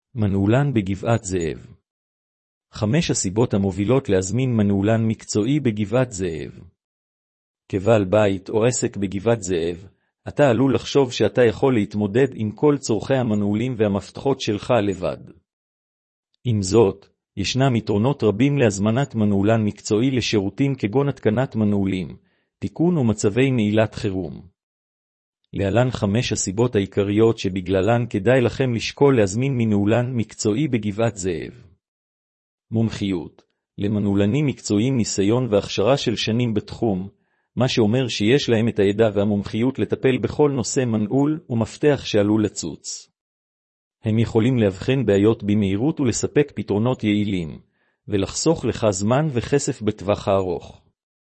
מנעולן בגבעת זאב. 5 הסיבות המובילות להזמין מנעולן מקצועי בגבעת זאב. כבעל בית או עסק בגבעת זאב, אתה עלול לחשוב שאתה יכול להתמודד עם כל צורכי המנעולים והמפתחות שלך לבד. עם זאת, ישנם יתרונות רבים להזמנת מנעולן מקצועי לשירותים כגון התקנת מנעולים, תיקון ומצבי נעילת חירום. להלן 5 הסיבות העיקריות שבגללן כדאי לכם לשקול להזמין מנעולן מקצועי בגבעת זאב. מומחיות. למנעולנים מקצועיים ניסיון והכשרה של שנים בתחום, מה שאומר שיש להם את הידע והמומחיות לטפל בכל נושא מנעול ומפתח שעלול לצוץ. הם יכולים להבחן בעיות במהירות ולספק פתרונות יעילים, ולחסוך לך זמן וכסף בטווח הארוך.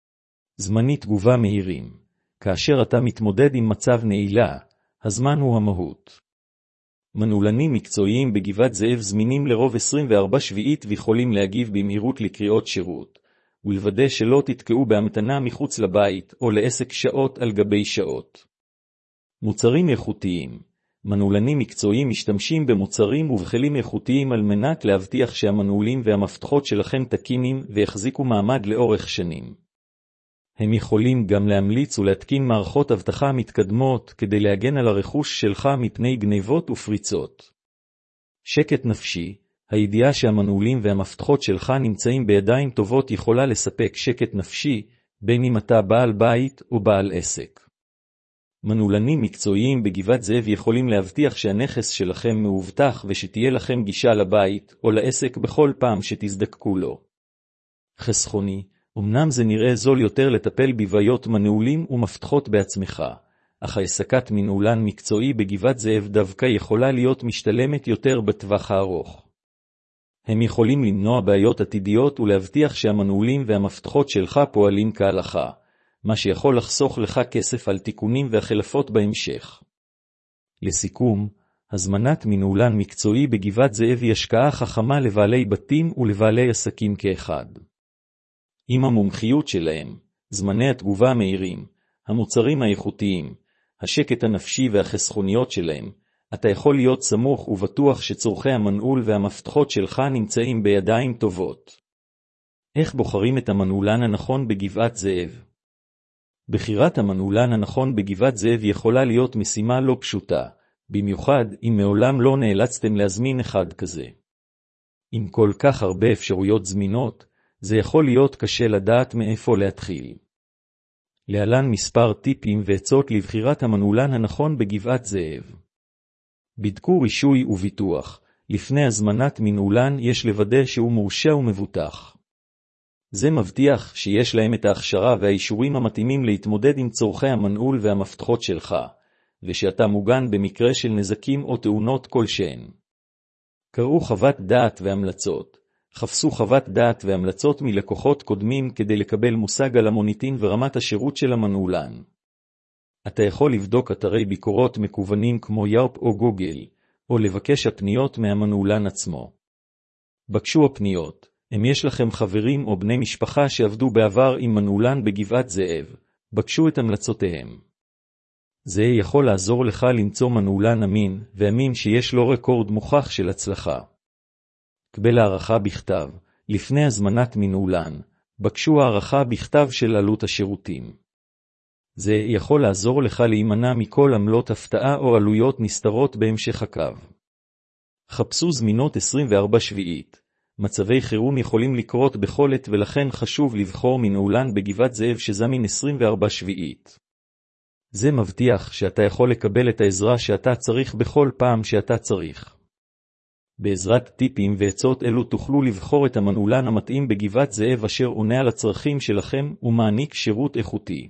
זמני תגובה מהירים. כאשר אתה מתמודד עם מצב נעילה, הזמן הוא המהות. מנעולנים מקצועיים בגבעת זאב זמינים לרוב 24/7 ויכולים להגיב במהירות לקריאות שירות, ולוודא שלא תתקעו בהמתנה מחוץ לבית או לעסק שעות על גבי שעות. מוצרים איכותיים. מנעולנים מקצועיים משתמשים במוצרים ובכלים איכותיים על מנת להבטיח שהמנעולים והמפתחות שלכם תקינים ויחזיקו מעמד לאורך שנים. הם יכולים גם להמליץ ולהתקין מערכות אבטחה מתקדמות כדי להגן על הרכוש שלך מפני גנבות ופריצות. שקט נפשי. הידיעה שהמנעולים והמפתחות שלך נמצאים בידיים טובות יכולה לספק שקט נפשי, בין אם אתה בעל בית או בעל עסק. מנעולנים מקצועיים בגבעת זאב יכולים להבטיח שהנכס שלכם מאובטח ושתהיה לכם גישה לבית או לעסק בכל פעם שתזדקקו לו. חסכוני. אמנם זה נראה זול יותר לטפל בבעיות מנעולים ומפתחות בעצמך, אך העסקת מנעולן מקצועי בגבעת זאב דווקא יכולה להיות משתלמת יותר בטווח הארוך. הם יכולים למנוע בעיות עתידיות ולהבטיח שהמנעולים והמפתחות שלך פועלים כהלכה, מה שיכול לחסוך לך כסף על תיקונים והחלפות בהמשך. לסיכום, הזמנת מנעולן מקצועי בגבעת זאב היא השקעה חכמה לבעלי בתים ולבעלי עסקים כאחד. עם המומחיות שלהם, זמני התגובה המהירים, המוצרים האיכותיים, השקט הנפשי והחסכוניות שלהם, אתה יכול להיות סמוך ובטוח שצורכי המנעול והמפתחות שלך נמצאים בידיים טובות. איך בוחרים את המנעולן הנכון בגבעת זאב? בחירת המנעולן הנכון בגבעת זאב יכולה להיות משימה לא פשוטה, במיוחד אם מעולם לא נאלצתם להזמין אחד כזה. עם כל כך הרבה אפשרויות זמינות, זה יכול להיות קשה לדעת מאיפה להתחיל. להלן מספר טיפים ועצות לבחירת המנעולן הנכון בגבעת זאב. בדקו רישוי וביטוח. לפני הזמנת מנעולן יש לוודא שהוא מורשה ומבוטח. זה מבטיח שיש להם את ההכשרה והאישורים המתאימים להתמודד עם צורכי המנעול והמפתחות שלך, ושאתה מוגן במקרה של נזקים או תאונות כלשהן. קראו חוות דעת והמלצות. חפשו חוות דעת והמלצות מלקוחות קודמים כדי לקבל מושג על המוניטין ורמת השירות של המנעולן. אתה יכול לבדוק אתרי ביקורות מקוונים כמו יאופ או גוגל, או לבקש הפניות מהמנעולן עצמו. בקשו הפניות. אם יש לכם חברים או בני משפחה שעבדו בעבר עם מנעולן בגבעת זאב, בקשו את המלצותיהם. זה יכול לעזור לך למצוא מנעולן אמין, ואמין שיש לו רקורד מוכח של הצלחה. קבל הערכה בכתב. לפני הזמנת מנעולן, בקשו הערכה בכתב של עלות השירותים. זה יכול לעזור לך להימנע מכל עמלות הפתעה או עלויות נסתרות בהמשך הקו. חפשו זמינות 24/7. מצבי חירום יכולים לקרות בכל עת ולכן חשוב לבחור מנעולן בגבעת זאב שזמין 24/7. זה מבטיח שאתה יכול לקבל את העזרה שאתה צריך בכל פעם שאתה צריך. בעזרת טיפים ועצות אלו תוכלו לבחור את המנעולן המתאים בגבעת זאב אשר עונה על הצרכים שלכם ומעניק שירות איכותי.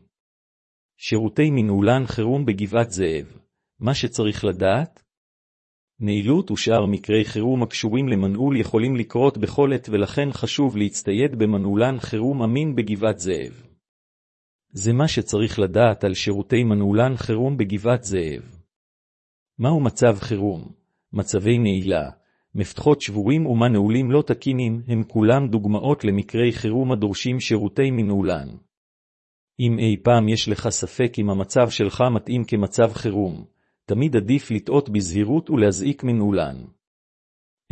שירותי מנעולן חירום בגבעת זאב. מה שצריך לדעת? נעילות ושאר מקרי חירום הקשורים למנעול יכולים לקרות בכל עת ולכן חשוב להצטייד במנעולן חירום אמין בגבעת זאב. זה מה שצריך לדעת על שירותי מנעולן חירום בגבעת זאב. מהו מצב חירום? מצבי נעילה, מפתחות שבורים ומנעולים לא תקינים הם כולם דוגמאות למקרי חירום הדורשים שירותי מנעולן. אם אי פעם יש לך ספק אם המצב שלך מתאים כמצב חירום, תמיד עדיף לטעות בזהירות ולהזעיק מנעולן.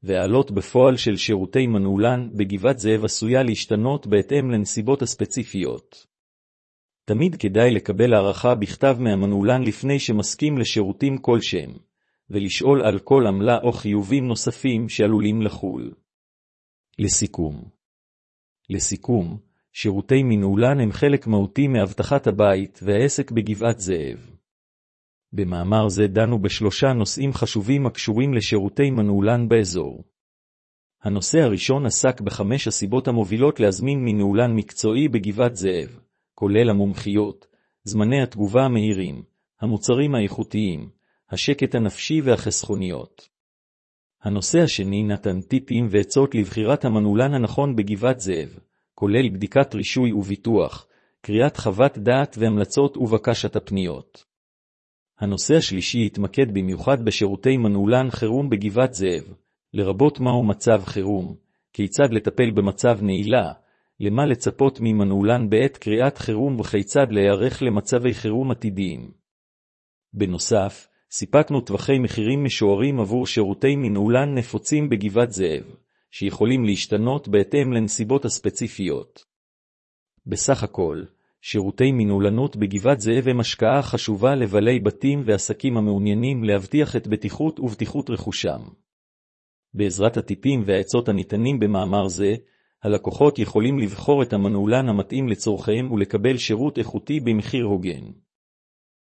והעלות בפועל של שירותי מנעולן בגבעת זאב עשויה להשתנות בהתאם לנסיבות הספציפיות. תמיד כדאי לקבל הערכה בכתב מהמנעולן לפני שמסכים לשירותים כלשהם, ולשאול על כל עמלה או חיובים נוספים שעלולים לחול. לסיכום, שירותי מנעולן הם חלק מהותי מאבטחת הבית והעסק בגבעת זאב. במאמר זה דנו בשלושה נושאים חשובים הקשורים לשירותי מנעולן באזור. הנושא הראשון עסק ב5 הסיבות המובילות להזמין מנעולן מקצועי בגבעת זאב, כולל המומחיות, זמני התגובה המהירים, המוצרים האיכותיים, השקט הנפשי והחסכוניות. הנושא השני נתן טיפים ועצות לבחירת המנעולן הנכון בגבעת זאב, כולל בדיקת רישוי וביטוח, קריאת חוות דעת והמלצות ובקשת הפניות. הנושא השלישי התמקד במיוחד בשירותי מנעולן חירום בגבעת זאב, לרבות מהו מצב חירום, כיצד לטפל במצב נעילה, למה לצפות ממנעולן בעת קריאת חירום וכיצד להיערך למצבי חירום עתידיים. בנוסף, סיפקנו טווחי מחירים משוערים עבור שירותי מנעולן נפוצים בגבעת זאב, שיכולים להשתנות בהתאם לנסיבות הספציפיות. בסך הכל, שירותי מנעולנות בגבעת זאב הם השקעה חשובה לבעלי בתים ועסקים המעוניינים להבטיח את בטיחות ובטיחות רכושם. בעזרת הטיפים והעצות הניתנים במאמר זה, הלקוחות יכולים לבחור את המנעולן המתאים לצורכיהם ולקבל שירות איכותי במחיר הוגן.